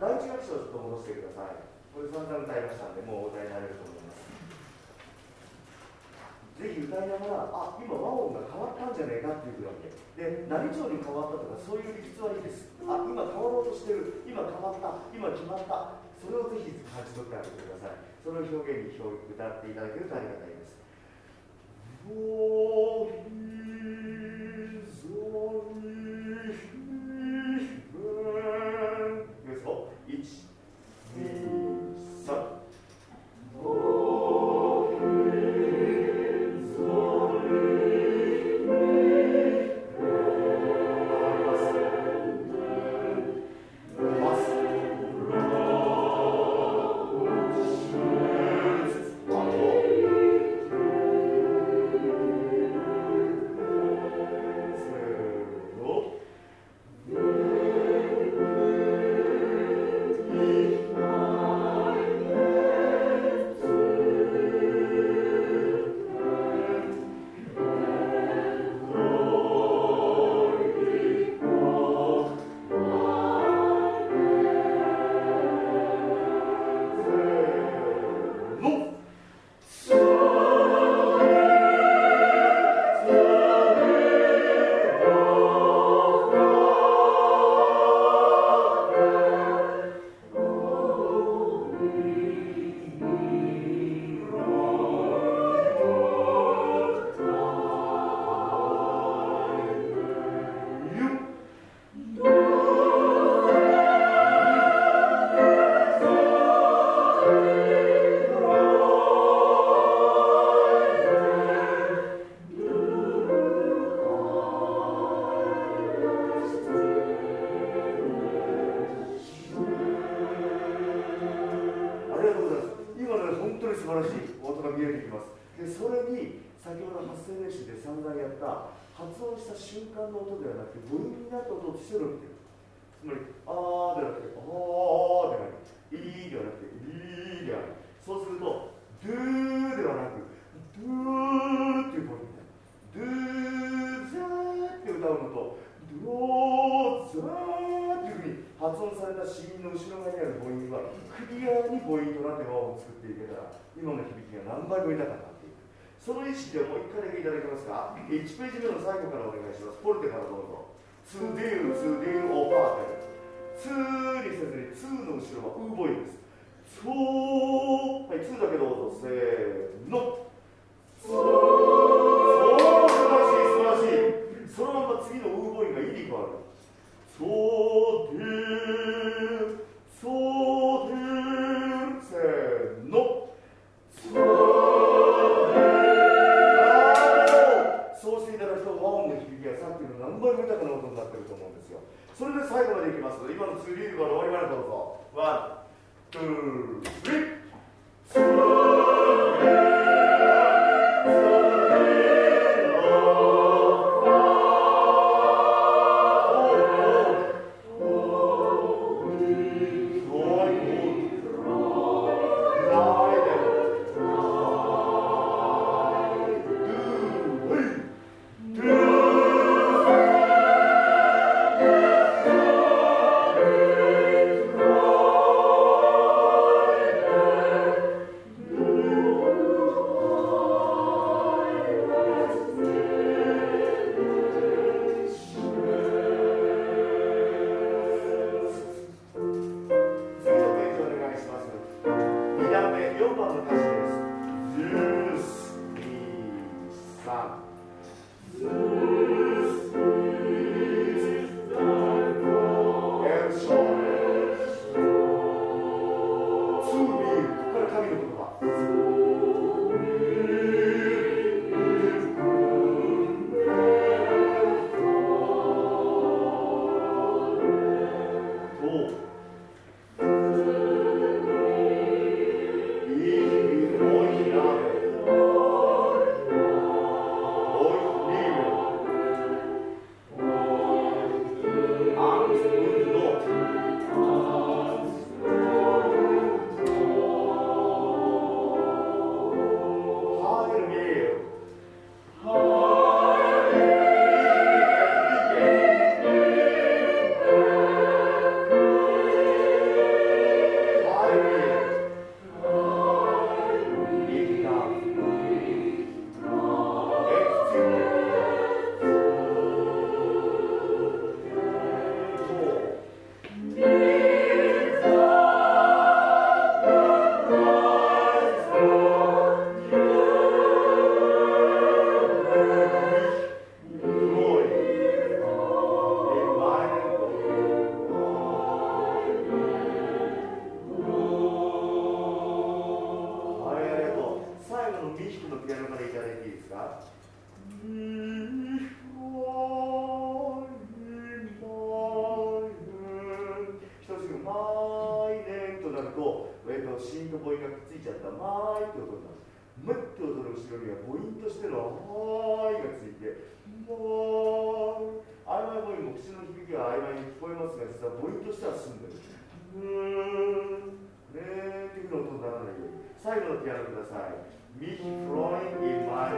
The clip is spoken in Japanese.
第一楽章をちょっと戻してください。これ散々歌いましたんで、もうお歌いになれると思います。ぜひ歌いながら、あ、今和音が変わったんじゃねえかっていうぐらいで、何調に変わったとか、そういう理屈はいいです。あ、今変わろうとしてる、今変わった、今決まった、それをぜひ感じ取ってあげてください。その表現に歌っていただけるとありがたいです。その意識でもう一回だけいただけますか。1ページ目の最後からお願いします。ポルテからどうぞ。ツーデュー、ツーデュー、オーパーテル。ツーにせずに、ツーの後ろはウーボイです。ツー、はい、ツーだけどうぞ。せーの。ツー、素晴らしい、素晴らしい。そのまま次のウーボイがイに変わる。ソーデュー、ソーデュー、せーの。ツー。そうしていただくと和音の響きがさっきの何倍も豊かな音になってると思うんですよ。それで最後までいきます。今の2リードから終わりまでどうぞ。ワン、ツー、スリー。 「 マイネームとなると、シーンと母音がくっついちゃったマイって音になる。ムッと踊る後ろには母音としてのハーイがついて、もう曖昧母音も口の響きが曖昧に聞こえますが、実は母音としては進んでる。ねーっていうふうな音にならないように。最後のピアノください。Mich freuen in my